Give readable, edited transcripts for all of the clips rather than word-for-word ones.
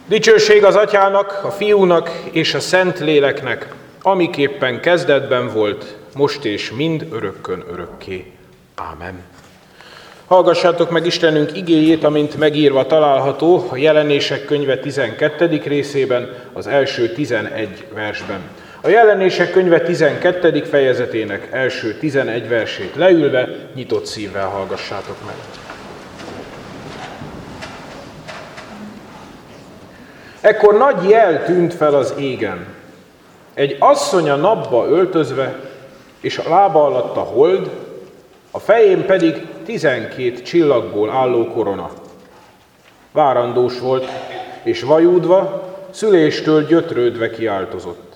Dicsőség az Atyának, a Fiúnak és a Szentléleknek, amiképpen kezdetben volt, most és mind örökkön örökké. Ámen. Hallgassátok meg Istenünk igéjét, amint megírva található a Jelenések könyve 12. részében, az első 11 versben. A Jelenések könyve 12. fejezetének első 11 versét leülve, nyitott szívvel hallgassátok meg. Ekkor nagy jel tűnt fel az égen. Egy asszony a napba öltözve, és a lába alatt a hold, a fején pedig 12 csillagból álló korona. Várandós volt, és vajúdva, szüléstől gyötrődve kiáltozott.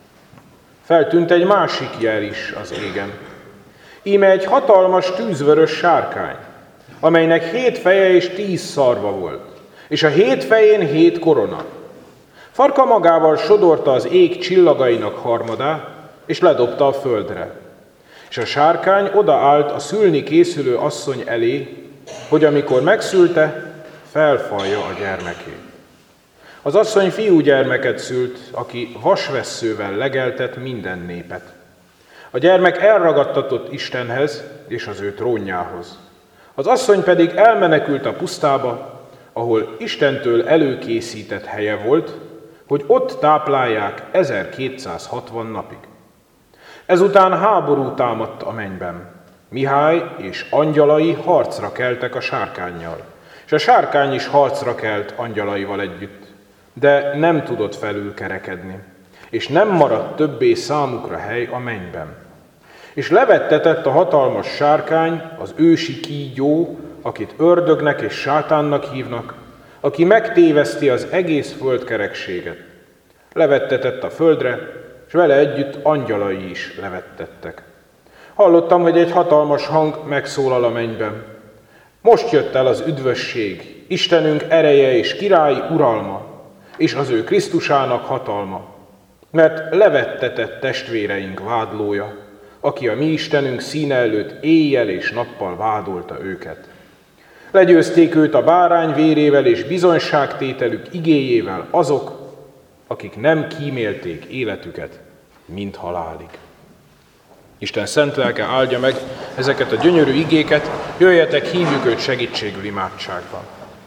Feltűnt egy másik jel is az égen. Íme egy hatalmas tűzvörös sárkány, amelynek 7 feje és 10 szarva volt, és a 7 fején 7 korona. Farka magával sodorta az ég csillagainak harmadát, és ledobta a földre. És a sárkány odaállt a szülni készülő asszony elé, hogy amikor megszülte, felfalja a gyermekét. Az asszony fiúgyermeket szült, aki vasvesszővel legeltet minden népet. A gyermek elragadtatott Istenhez és az ő trónjához. Az asszony pedig elmenekült a pusztába, ahol Istentől előkészített helye volt, hogy ott táplálják 1260 napig. Ezután háború támadt a mennyben. Mihály és angyalai harcra keltek a sárkánnyal, és a sárkány is harcra kelt angyalaival együtt, de nem tudott felülkerekedni, és nem maradt többé számukra hely a mennyben. És levettetett a hatalmas sárkány, az ősi kígyó, akit ördögnek és sátánnak hívnak, aki megtéveszti az egész földkerekséget. Levettetett a földre, és vele együtt angyalai is levettettek. Hallottam, hogy egy hatalmas hang megszólal a mennyben. Most jött el az üdvösség, Istenünk ereje és királyi uralma, és az ő Krisztusának hatalma, mert levettetett testvéreink vádlója, aki a mi Istenünk színe előtt éjjel és nappal vádolta őket. Legyőzték őt a bárány vérével és bizonyságtételük igéjével azok, akik nem kímélték életüket, mint halálig. Isten szent lelke áldja meg ezeket a gyönyörű igéket, jöjjetek, hívjuk őt segítségül imádságban.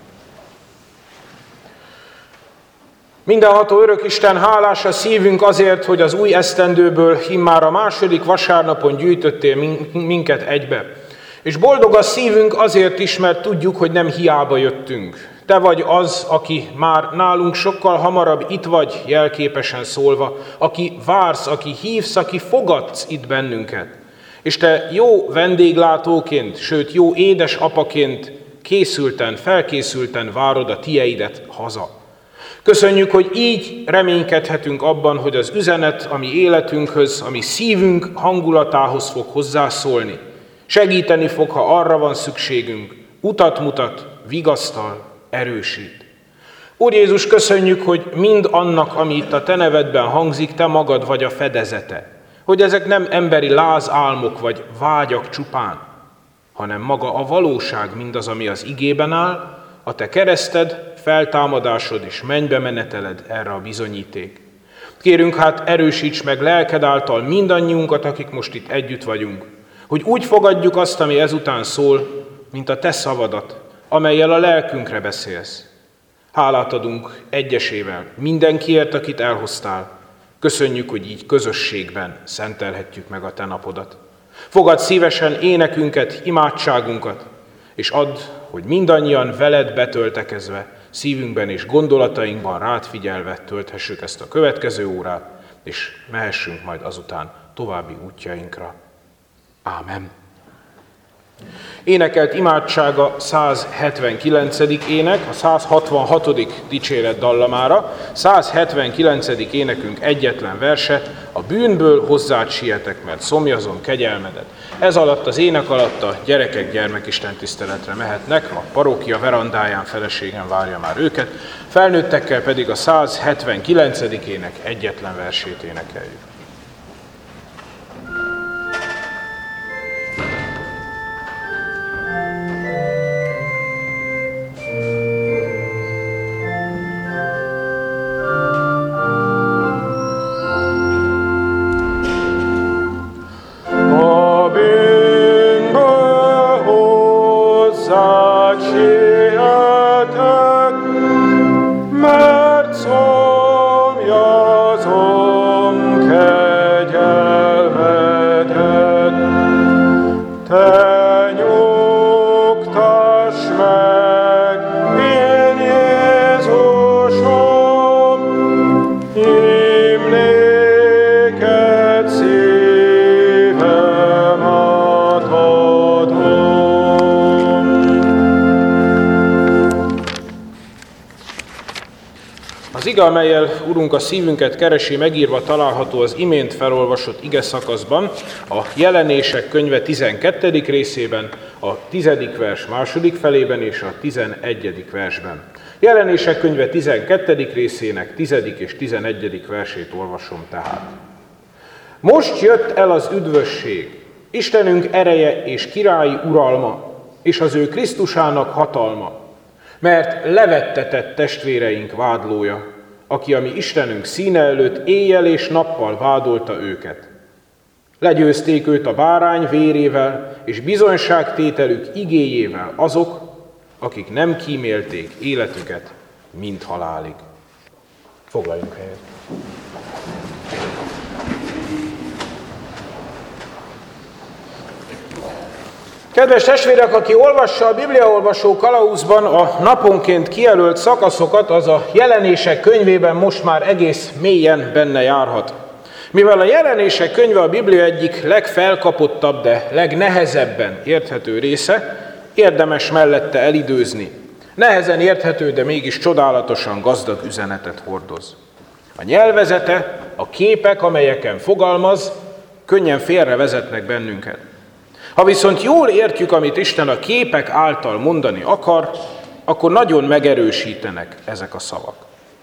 Mindenható örök Isten, hálás a szívünk azért, hogy az új esztendőből immár a második vasárnapon gyűjtöttél minket egybe. És boldog a szívünk azért is, mert tudjuk, hogy nem hiába jöttünk. Te vagy az, aki már nálunk sokkal hamarabb itt vagy, jelképesen szólva, aki vársz, aki hívsz, aki fogadsz itt bennünket. És te jó vendéglátóként, sőt jó édesapaként felkészülten várod a tieidet haza. Köszönjük, hogy így reménykedhetünk abban, hogy az üzenet, ami életünkhöz, ami szívünk hangulatához fog hozzászólni, segíteni fog, ha arra van szükségünk, utat mutat, vigasztal, erősít. Úr Jézus, köszönjük, hogy mind annak, ami itt a te nevedben hangzik, te magad vagy a fedezete. Hogy ezek nem emberi lázálmok vagy vágyak csupán, hanem maga a valóság mindaz, ami az igében áll, a te kereszted, feltámadásod és mennybe meneteled erre a bizonyíték. Kérünk hát, erősíts meg lelked által mindannyiunkat, akik most itt együtt vagyunk, hogy úgy fogadjuk azt, ami ezután szól, mint a te szavadat, amellyel a lelkünkre beszélsz. Hálát adunk egyesével mindenkiért, akit elhoztál. Köszönjük, hogy így közösségben szentelhetjük meg a te napodat. Fogadd szívesen énekünket, imádságunkat, és add, hogy mindannyian veled betöltekezve, szívünkben és gondolatainkban rád figyelve tölthessük ezt a következő órát, és mehessünk majd azután további útjainkra. Ámen. Énekelt imádsága 179. ének, a 166. dicséret dallamára, 179. énekünk egyetlen verse, a bűnből hozzád sietek, mert szomjazom kegyelmedet. Ez alatt, az ének alatt a gyerekek gyermekisten tiszteletre mehetnek, a parókia verandáján feleségem várja már őket, felnőttekkel pedig a 179. ének egyetlen versét énekeljük. szomjazom kegyelmedet, te nyugtass meg, én Jézusom, én néked szívem átadom. Az ige, amellyel Urunk a szívünket keresi, megírva található az imént felolvasott ige szakaszban, a Jelenések könyve 12. részében, a 10. vers második felében és a 11. versben. Jelenések könyve 12. részének 10. és 11. versét olvasom tehát. Most jött el az üdvösség, Istenünk ereje és királyi uralma, és az ő Krisztusának hatalma, mert levettetett testvéreink vádlója, aki a mi Istenünk színe előtt éjjel és nappal vádolta őket. Legyőzték őt a bárány vérével és bizonyságtételük igéjével azok, akik nem kímélték életüket, mint halálig. Foglaljunk helyet. Kedves testvérek, aki olvassa a Bibliaolvasó kalauzban a naponként kijelölt szakaszokat, az a Jelenések könyvében most már egész mélyen benne járhat. Mivel a Jelenések könyve a Biblia egyik legfelkapottabb, de legnehezebben érthető része, érdemes mellette elidőzni. Nehezen érthető, de mégis csodálatosan gazdag üzenetet hordoz. A nyelvezete, a képek, amelyeken fogalmaz, könnyen félrevezetnek bennünket. Ha viszont jól értjük, amit Isten a képek által mondani akar, akkor nagyon megerősítenek ezek a szavak.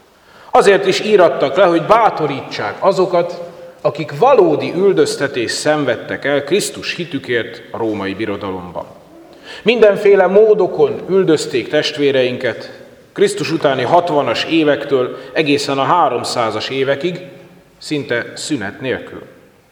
Azért is írattak le, hogy bátorítsák azokat, akik valódi üldöztetést szenvedtek el Krisztus hitükért a római birodalomban. Mindenféle módokon üldözték testvéreinket, Krisztus utáni 60-as évektől egészen a 300-as évekig, szinte szünet nélkül.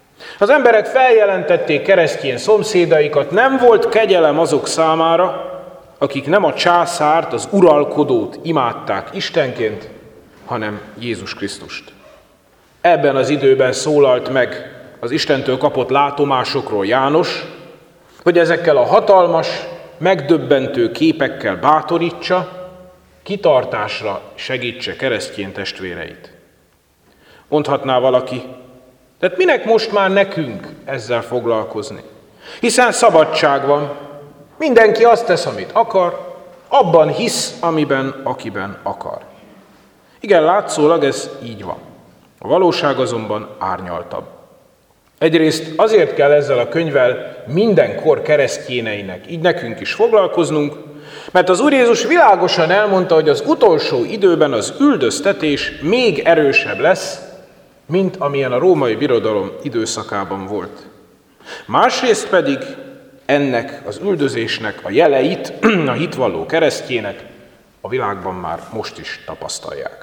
Az emberek feljelentették keresztény szomszédaikat, nem volt kegyelem azok számára, akik nem a császárt, az uralkodót imádták Istenként, hanem Jézus Krisztust. Ebben az időben szólalt meg az Istentől kapott látomásokról János, hogy ezekkel a hatalmas, megdöbbentő képekkel bátorítsa, kitartásra segítse keresztény testvéreit. Mondhatná valaki, tehát minek most már nekünk ezzel foglalkozni? Hiszen szabadság van, mindenki azt tesz, amit akar, abban hisz, akiben akar. Igen, látszólag ez így van. A valóság azonban árnyaltabb. Egyrészt azért kell ezzel a könyvvel mindenkor keresztjéneinek, így nekünk is foglalkoznunk, mert az Úr Jézus világosan elmondta, hogy az utolsó időben az üldöztetés még erősebb lesz, mint amilyen a római birodalom időszakában volt. Másrészt pedig ennek az üldözésnek a jeleit a hitvalló keresztjének a világban már most is tapasztalják.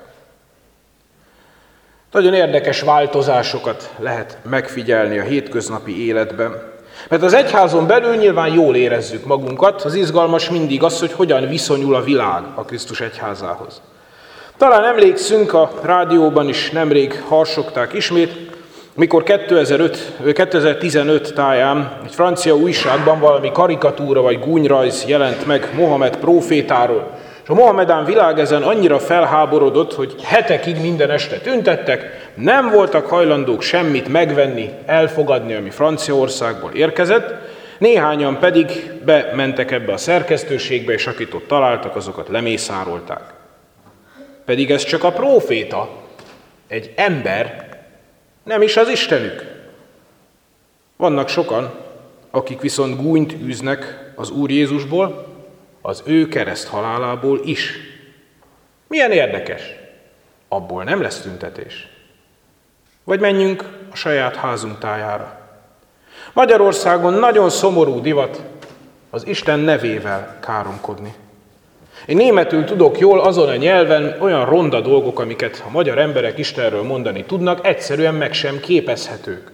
Nagyon érdekes változásokat lehet megfigyelni a hétköznapi életben, mert az egyházon belül nyilván jól érezzük magunkat, az izgalmas mindig az, hogy hogyan viszonyul a világ a Krisztus egyházához. Talán emlékszünk, a rádióban is nemrég harsogták ismét, mikor 2015 táján egy francia újságban valami karikatúra vagy gúnyrajz jelent meg Mohamed prófétáról, és a mohamedán világ ezen annyira felháborodott, hogy hetekig minden este tüntettek, nem voltak hajlandók semmit megvenni, elfogadni, ami Franciaországból érkezett, néhányan pedig bementek ebbe a szerkesztőségbe, és akit ott találtak, azokat lemészárolták. Pedig ez csak a próféta, egy ember, nem is az Istenük. Vannak sokan, akik viszont gúnyt űznek az Úr Jézusból, az ő kereszt halálából is. Milyen érdekes, abból nem lesz tüntetés. Vagy menjünk a saját házunk tájára. Magyarországon nagyon szomorú divat az Isten nevével káromkodni. Én németül tudok jól azon a nyelven olyan ronda dolgok, amiket a magyar emberek Istenről mondani tudnak, egyszerűen meg sem képezhetők.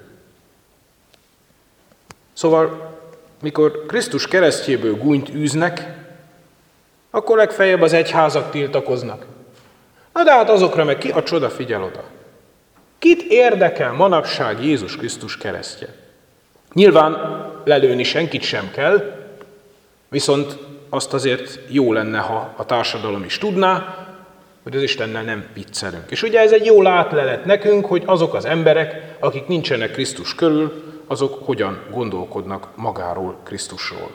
Szóval, mikor Krisztus keresztjéből gúnyt űznek, akkor legfeljebb az egyházak tiltakoznak. Na de hát azokra meg ki a csoda figyel oda? Kit érdekel manapság Jézus Krisztus keresztje? Nyilván lelőni senkit sem kell, viszont azt azért jó lenne, ha a társadalom is tudná, hogy az Istennel nem viccelünk. És ugye ez egy jó látlelet nekünk, hogy azok az emberek, akik nincsenek Krisztus körül, azok hogyan gondolkodnak magáról, Krisztusról.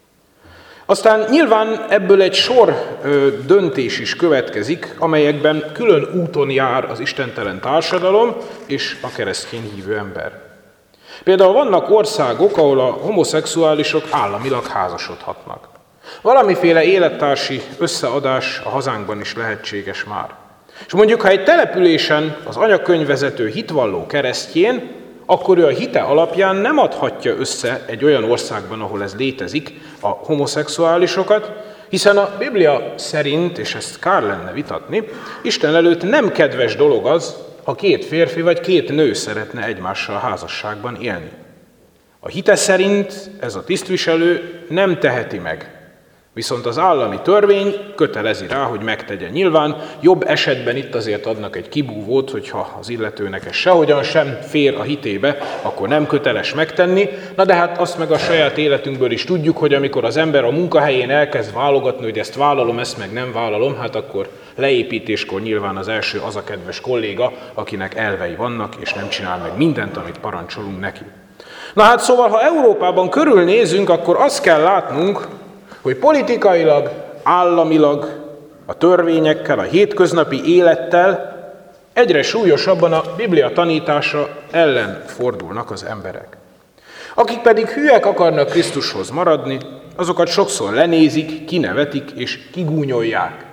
Aztán nyilván ebből egy sor döntés is következik, amelyekben külön úton jár az istentelen társadalom és a keresztény hívő ember. Például vannak országok, ahol a homoszexuálisok államilag házasodhatnak. Valamiféle élettársi összeadás a hazánkban is lehetséges már. És mondjuk, ha egy településen az anyakönyvvezető hitvalló keresztjén, akkor ő a hite alapján nem adhatja össze egy olyan országban, ahol ez létezik, a homoszexuálisokat, hiszen a Biblia szerint, és ezt kár lenne vitatni, Isten előtt nem kedves dolog az, ha két férfi vagy két nő szeretne egymással házasságban élni. A hite szerint ez a tisztviselő nem teheti meg, viszont az állami törvény kötelezi rá, hogy megtegye. Nyilván jobb esetben itt azért adnak egy kibúvót, hogyha az illetőnek ez sehogyan sem fér a hitébe, akkor nem köteles megtenni. Na de hát azt meg a saját életünkből is tudjuk, hogy amikor az ember a munkahelyén elkezd válogatni, hogy ezt vállalom, ezt meg nem vállalom, hát akkor leépítéskor nyilván az első az a kedves kolléga, akinek elvei vannak, és nem csinál meg mindent, amit parancsolunk neki. Na hát szóval, ha Európában körülnézünk, akkor azt kell látnunk, hogy politikailag, államilag, a törvényekkel, a hétköznapi élettel egyre súlyosabban a Biblia tanítása ellen fordulnak az emberek. Akik pedig hülyek akarnak Krisztushoz maradni, azokat sokszor lenézik, kinevetik és kigúnyolják.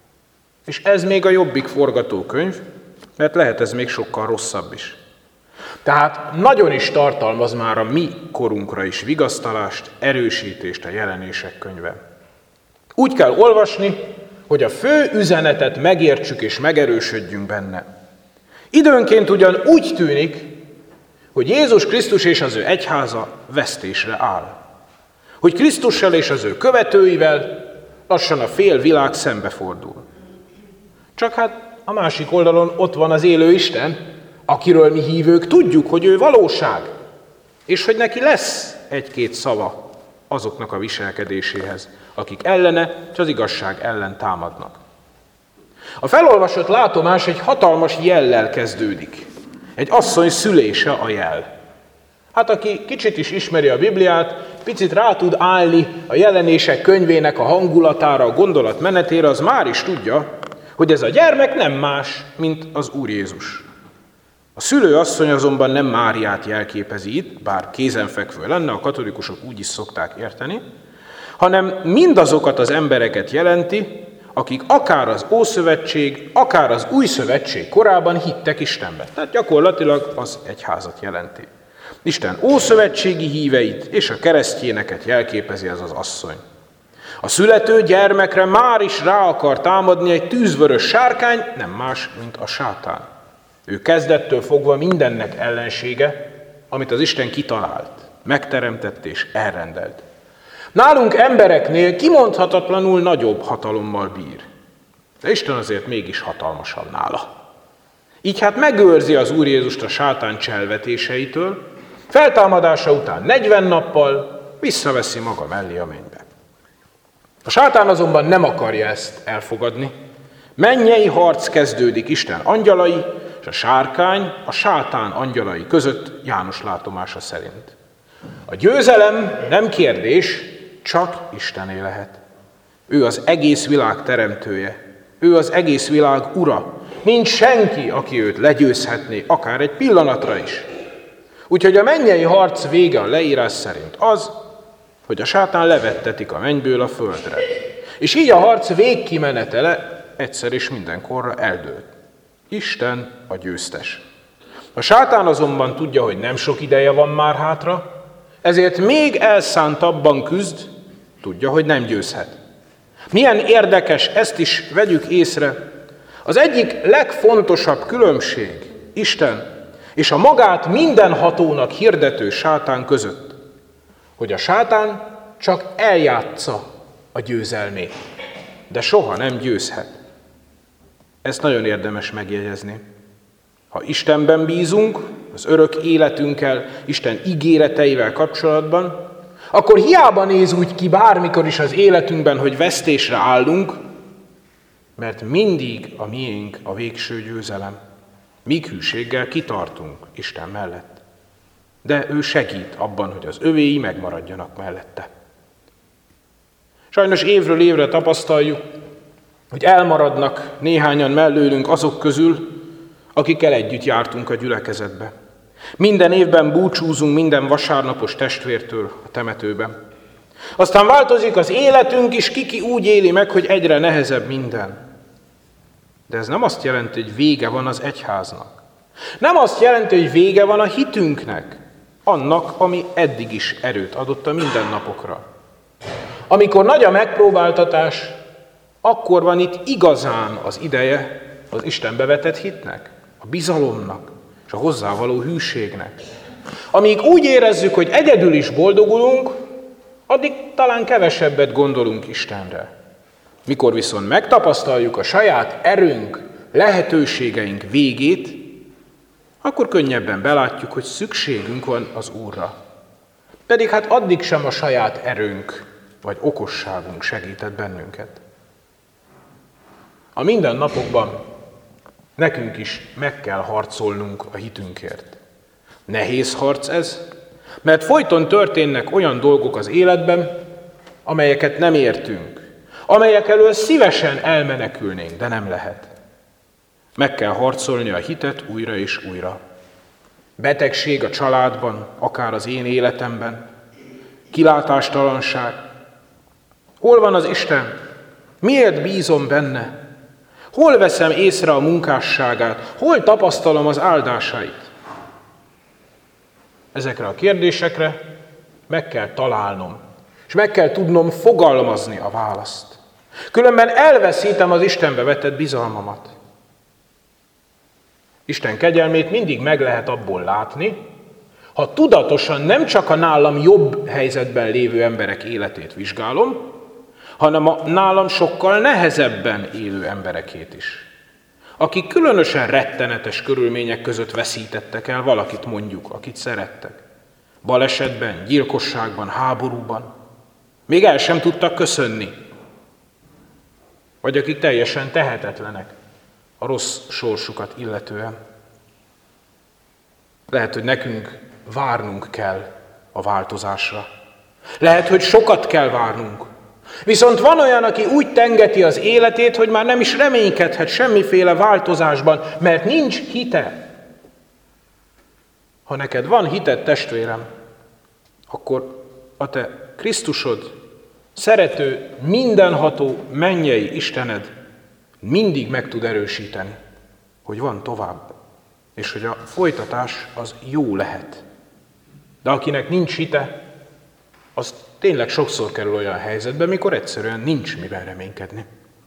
És ez még a jobbik forgatókönyv, mert lehet ez még sokkal rosszabb is. Tehát nagyon is tartalmaz már a mi korunkra is vigasztalást, erősítést a Jelenések könyve. Úgy kell olvasni, hogy a fő üzenetet megértsük és megerősödjünk benne. Időnként ugyan úgy tűnik, hogy Jézus Krisztus és az ő egyháza vesztésre áll. Hogy Krisztussal és az ő követőivel lassan a fél világ szembefordul. Csak hát a másik oldalon ott van az élő Isten, akiről mi hívők tudjuk, hogy ő valóság, és hogy neki lesz egy-két szava azoknak a viselkedéséhez, akik ellene és az igazság ellen támadnak. A felolvasott látomás egy hatalmas jellel kezdődik. Egy asszony szülése a jel. Hát aki kicsit is ismeri a Bibliát, picit rá tud állni a Jelenések könyvének a hangulatára, a gondolatmenetére, az már is tudja, hogy ez a gyermek nem más, mint az Úr Jézus. A szülőasszony azonban nem Máriát jelképezi itt, bár kézenfekvő lenne, a katolikusok úgy is szokták érteni, hanem mindazokat az embereket jelenti, akik akár az Ószövetség, akár az Új Szövetség korában hittek Istenben. Tehát gyakorlatilag az egyházat jelenti. Isten ószövetségi híveit és a keresztjéneket jelképezi ez az asszony. A születő gyermekre már is rá akar támadni egy tűzvörös sárkány, nem más, mint a sátán. Ő kezdettől fogva mindennek ellensége, amit az Isten kitalált, megteremtett és elrendelt. Nálunk embereknél kimondhatatlanul nagyobb hatalommal bír. De Isten azért mégis hatalmasabb nála. Így hát megőrzi az Úr Jézust a sátán cselvetéseitől, feltámadása után 40 nappal visszaveszi maga mellé a mennybe. A sátán azonban nem akarja ezt elfogadni. Mennyei harc kezdődik Isten angyalai és a sárkány, a sátán angyalai között János látomása szerint. A győzelem nem kérdés, csak Istené lehet. Ő az egész világ teremtője, ő az egész világ ura. Nincs senki, aki őt legyőzhetné, akár egy pillanatra is. Úgyhogy a mennyei harc vége a leírás szerint az, hogy a sátán levettetik a mennyből a földre. És így a harc végkimenetele egyszer és mindenkorra eldőlt. Isten a győztes. A sátán azonban tudja, hogy nem sok ideje van már hátra, ezért még elszántabban küzd, tudja, hogy nem győzhet. Milyen érdekes, ezt is vegyük észre. Az egyik legfontosabb különbség Isten és a magát mindenhatónak hirdető sátán között, hogy a sátán csak eljátsza a győzelmét, de soha nem győzhet. Ezt nagyon érdemes megjegyezni. Ha Istenben bízunk, az örök életünkkel, Isten ígéreteivel kapcsolatban, akkor hiába néz úgy ki bármikor is az életünkben, hogy vesztésre állunk, mert mindig a miénk a végső győzelem. Míg hűséggel kitartunk Isten mellett. De ő segít abban, hogy az övéi megmaradjanak mellette. Sajnos évről évre tapasztaljuk, hogy elmaradnak néhányan mellőlünk azok közül, akikkel együtt jártunk a gyülekezetbe. Minden évben búcsúzunk minden vasárnapos testvértől a temetőben. Aztán változik az életünk is, ki úgy éli meg, hogy egyre nehezebb minden. De ez nem azt jelenti, hogy vége van az egyháznak. Nem azt jelenti, hogy vége van a hitünknek, annak, ami eddig is erőt adott a mindennapokra. Amikor nagy a megpróbáltatás, akkor van itt igazán az ideje az Istenbe vetett hitnek, a bizalomnak és a hozzávaló hűségnek. Amíg úgy érezzük, hogy egyedül is boldogulunk, addig talán kevesebbet gondolunk Istenre. Mikor viszont megtapasztaljuk a saját erőnk, lehetőségeink végét, akkor könnyebben belátjuk, hogy szükségünk van az Úrra. Pedig hát addig sem a saját erőnk vagy okosságunk segített bennünket. A mindennapokban nekünk is meg kell harcolnunk a hitünkért. Nehéz harc ez, mert folyton történnek olyan dolgok az életben, amelyeket nem értünk, amelyek elől szívesen elmenekülnénk, de nem lehet. Meg kell harcolni a hitet újra és újra. Betegség a családban, akár az én életemben, kilátástalanság. Hol van az Isten? Miért bízom benne? Hol veszem észre a munkásságát? Hol tapasztalom az áldásait? Ezekre a kérdésekre meg kell találnom, és meg kell tudnom fogalmazni a választ. Különben elveszítem az Istenbe vetett bizalmamat. Isten kegyelmét mindig meg lehet abból látni, ha tudatosan nem csak a nálam jobb helyzetben lévő emberek életét vizsgálom, hanem a nálam sokkal nehezebben élő emberekét is. Akik különösen rettenetes körülmények között veszítettek el valakit mondjuk, akit szerettek. Balesetben, gyilkosságban, háborúban. Még el sem tudtak köszönni. Vagy akik teljesen tehetetlenek a rossz sorsukat illetően. Lehet, hogy nekünk várnunk kell a változásra. Lehet, hogy sokat kell várnunk. Viszont van olyan, aki úgy tengeti az életét, hogy már nem is reménykedhet semmiféle változásban, mert nincs hite. Ha neked van hited, testvérem, akkor a te Krisztusod, szerető, mindenható mennyei Istened mindig meg tud erősíteni, hogy van tovább, és hogy a folytatás az jó lehet. De akinek nincs hite, az tényleg sokszor kerül olyan helyzetbe, mikor egyszerűen nincs miben reménykedni.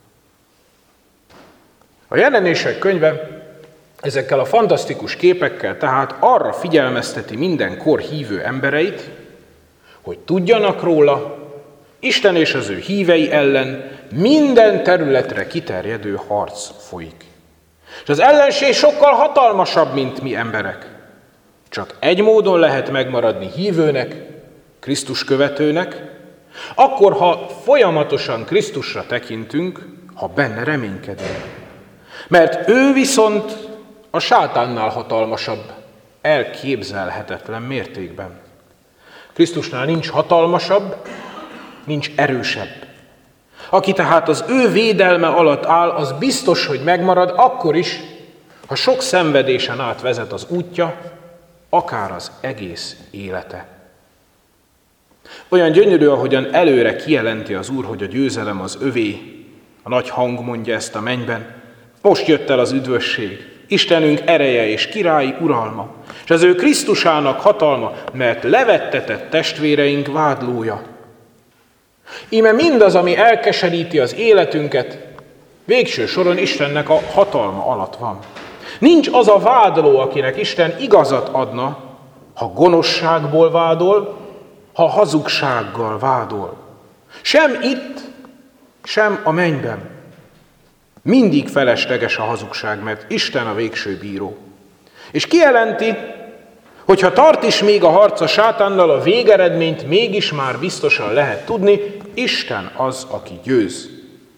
A Jelenések könyve ezekkel a fantasztikus képekkel tehát arra figyelmezteti minden kor hívő embereit, hogy tudjanak róla, Isten és az ő hívei ellen minden területre kiterjedő harc folyik. És az ellenség sokkal hatalmasabb, mint mi emberek. Csak egy módon lehet megmaradni hívőnek, Krisztus követőnek, akkor, ha folyamatosan Krisztusra tekintünk, ha benne reménykedünk. Mert ő viszont a sátánnál hatalmasabb, elképzelhetetlen mértékben. Krisztusnál nincs hatalmasabb, nincs erősebb. Aki tehát az ő védelme alatt áll, az biztos, hogy megmarad akkor is, ha sok szenvedésen át vezet az útja, akár az egész élete. Olyan gyönyörű, ahogyan előre kijelenti az Úr, hogy a győzelem az övé. A nagy hang mondja ezt a mennyben. Most jött el az üdvösség, Istenünk ereje és királyi uralma, és az ő Krisztusának hatalma, mert levettetett testvéreink vádlója. Íme mindaz, ami elkeseríti az életünket, végső soron Istennek a hatalma alatt van. Nincs az a vádló, akinek Isten igazat adna, ha gonoszságból vádol, ha hazugsággal vádol. Sem itt, sem a mennyben. Mindig felesleges a hazugság, mert Isten a végső bíró. És kijelenti, hogy ha tart is még a harc a sátánnal, a végeredményt mégis már biztosan lehet tudni, Isten az, aki győz.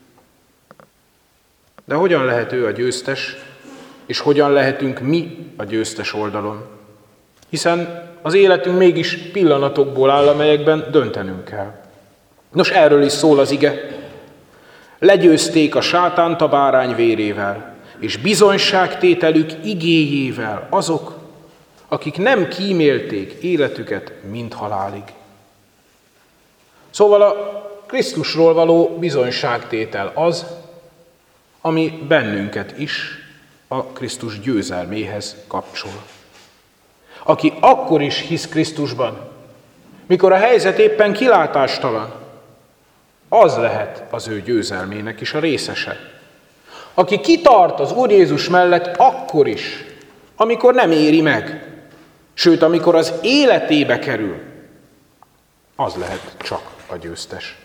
De hogyan lehet ő a győztes, és hogyan lehetünk mi a győztes oldalon? Hiszen az életünk mégis pillanatokból áll, amelyekben döntenünk kell. Nos, erről is szól az ige. Legyőzték a sátánt a bárány vérével, és bizonyságtételük igéjével azok, akik nem kímélték életüket mind halálig. Szóval a Krisztusról való bizonyságtétel az, ami bennünket is a Krisztus győzelméhez kapcsol. Aki akkor is hisz Krisztusban, mikor a helyzet éppen kilátástalan, az lehet az ő győzelmének is a részese. Aki kitart az Úr Jézus mellett akkor is, amikor nem éri meg, sőt, amikor az életébe kerül, az lehet csak a győztes.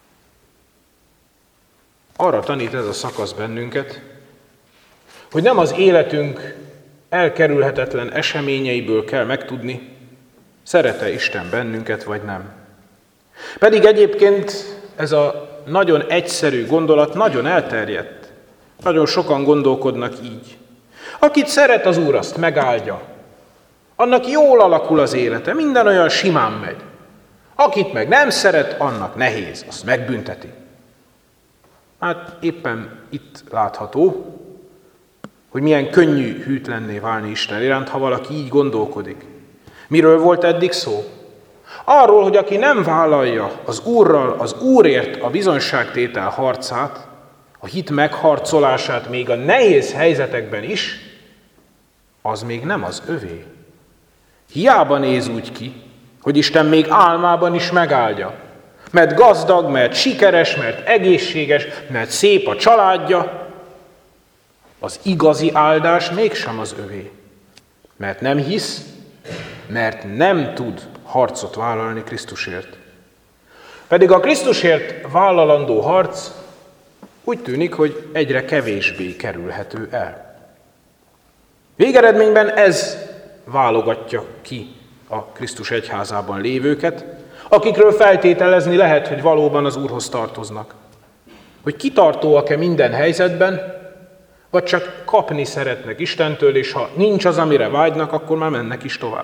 Arra tanít ez a szakasz bennünket, hogy nem az életünk elkerülhetetlen eseményeiből kell megtudni, szeret-e Isten bennünket, vagy nem. Pedig egyébként ez a nagyon egyszerű gondolat nagyon elterjedt. Nagyon sokan gondolkodnak így. Akit szeret az Úr, azt megáldja. Annak jól alakul az élete, minden olyan simán megy. Akit meg nem szeret, annak nehéz, azt megbünteti. Hát éppen itt látható, hogy milyen könnyű hűtlenné válni Isten iránt, ha valaki így gondolkodik. Miről volt eddig szó? Arról, hogy aki nem vállalja az Úrral, az Úrért a bizonyságtétel harcát, a hit megharcolását még a nehéz helyzetekben is, az még nem az övé. Hiába néz úgy ki, hogy Isten még álmában is megáldja. Mert gazdag, mert sikeres, mert egészséges, mert szép a családja, az igazi áldás mégsem az övé. Mert nem hisz, mert nem tud harcot vállalni Krisztusért. Pedig a Krisztusért vállalandó harc úgy tűnik, hogy egyre kevésbé kerülhető el. Végeredményben ez válogatja ki a Krisztus egyházában lévőket, akikről feltételezni lehet, hogy valóban az Úrhoz tartoznak. Hogy kitartóak-e minden helyzetben, vagy csak kapni szeretnek Istentől, és ha nincs az, amire vágynak, akkor már mennek is tovább.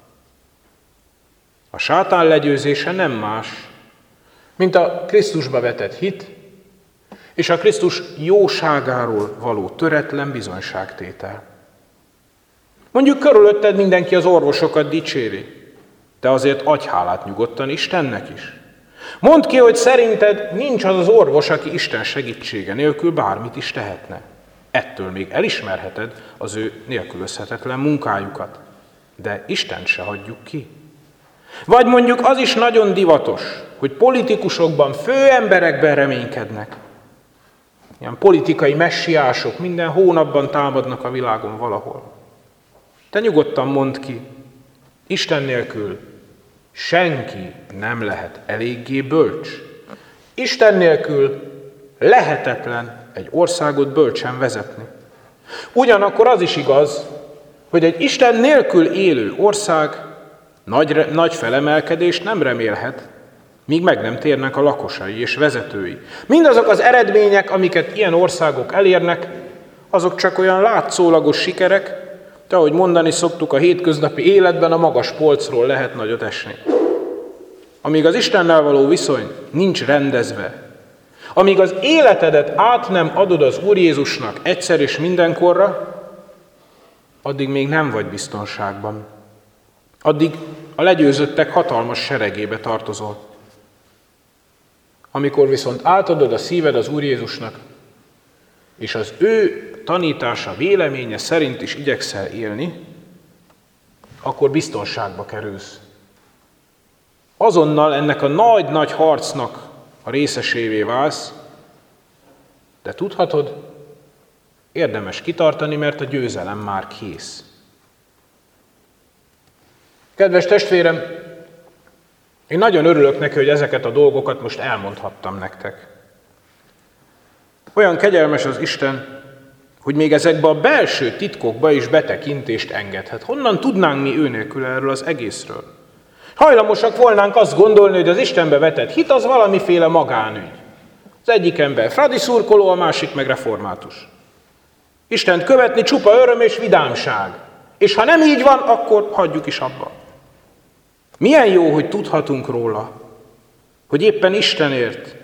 A sátán legyőzése nem más, mint a Krisztusba vetett hit, és a Krisztus jóságáról való töretlen bizonyságtétel. Mondjuk körülötted mindenki az orvosokat dicséri, de azért adj hálát nyugodtan Istennek is. Mondd ki, hogy szerinted nincs az az orvos, aki Isten segítsége nélkül bármit is tehetne. Ettől még elismerheted az ő nélkülözhetetlen munkájukat, de Istent se hagyjuk ki. Vagy mondjuk az is nagyon divatos, hogy politikusokban, főemberekben reménykednek. Ilyen politikai messiások minden hónapban támadnak a világon valahol. Te nyugodtan mondd ki, Isten nélkül senki nem lehet eléggé bölcs. Isten nélkül lehetetlen egy országot bölcsen vezetni. Ugyanakkor az is igaz, hogy egy Isten nélkül élő ország nagy felemelkedést nem remélhet, míg meg nem térnek a lakosai és vezetői. Mindazok az eredmények, amiket ilyen országok elérnek, azok csak olyan látszólagos sikerek, de ahogy mondani szoktuk, a hétköznapi életben a magas polcról lehet nagyot esni. Amíg az Istennel való viszony nincs rendezve, amíg az életedet át nem adod az Úr Jézusnak egyszer és mindenkorra, addig még nem vagy biztonságban. Addig a legyőzöttek hatalmas seregébe tartozol. Amikor viszont átadod a szíved az Úr Jézusnak, és az ő tanítása, véleménye szerint is igyekszel élni, akkor biztonságba kerülsz. Azonnal ennek a nagy-nagy harcnak a részesévé válsz, de tudhatod, érdemes kitartani, mert a győzelem már kész. Kedves testvérem, én nagyon örülök neki, hogy ezeket a dolgokat most elmondhattam nektek. Olyan kegyelmes az Isten, hogy még ezekbe a belső titkokba is betekintést engedhet. Honnan tudnánk mi ő nélkül erről az egészről? Hajlamosak volnánk azt gondolni, hogy az Istenbe vetett hit az valamiféle magánügy. Az egyik ember fradi szurkoló, a másik meg református. Istent követni csupa öröm és vidámság. És ha nem így van, akkor hagyjuk is abba. Milyen jó, hogy tudhatunk róla, hogy éppen Istenért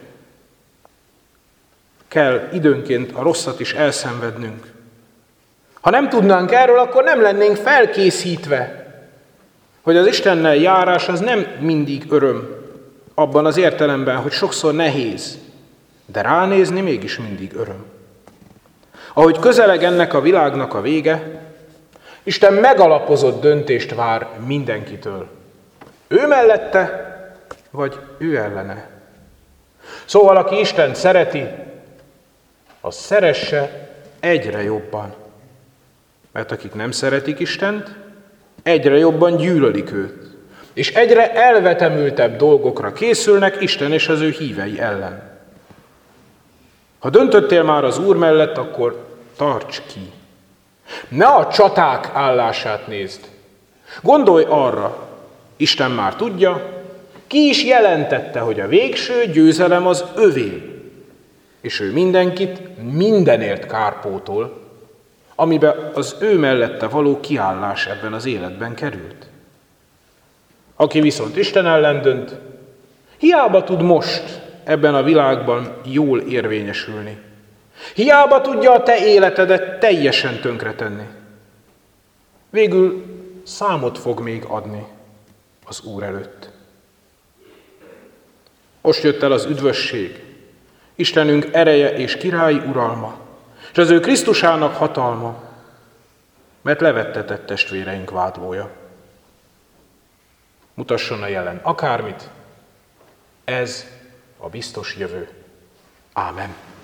kell időnként a rosszat is elszenvednünk. Ha nem tudnánk erről, akkor nem lennénk felkészítve, hogy az Istennel járás az nem mindig öröm, abban az értelemben, hogy sokszor nehéz, de ránézni mégis mindig öröm. Ahogy közeleg ennek a világnak a vége, Isten megalapozott döntést vár mindenkitől. Ő mellette, vagy ő ellene. Szóval, aki Istent szereti, az szeresse egyre jobban. Mert akik nem szeretik Istent, egyre jobban gyűlölik őt. És egyre elvetemültebb dolgokra készülnek Isten és az ő hívei ellen. Ha döntöttél már az Úr mellett, akkor tarts ki. Ne a csaták állását nézd. Gondolj arra, Isten már tudja, ki is jelentette, hogy a végső győzelem az övé, és ő mindenkit mindenért kárpótol, amiben az ő mellette való kiállás ebben az életben került. Aki viszont Isten ellen dönt, hiába tud most ebben a világban jól érvényesülni. Hiába tudja a te életedet teljesen tönkretenni. Végül számot fog még adni az Úr előtt. Most jött el az üdvösség, Istenünk ereje és királyi uralma, és az ő Krisztusának hatalma, mert levettetett testvéreink vádlója. Mutasson a jelen akármit, ez a biztos jövő. Ámen.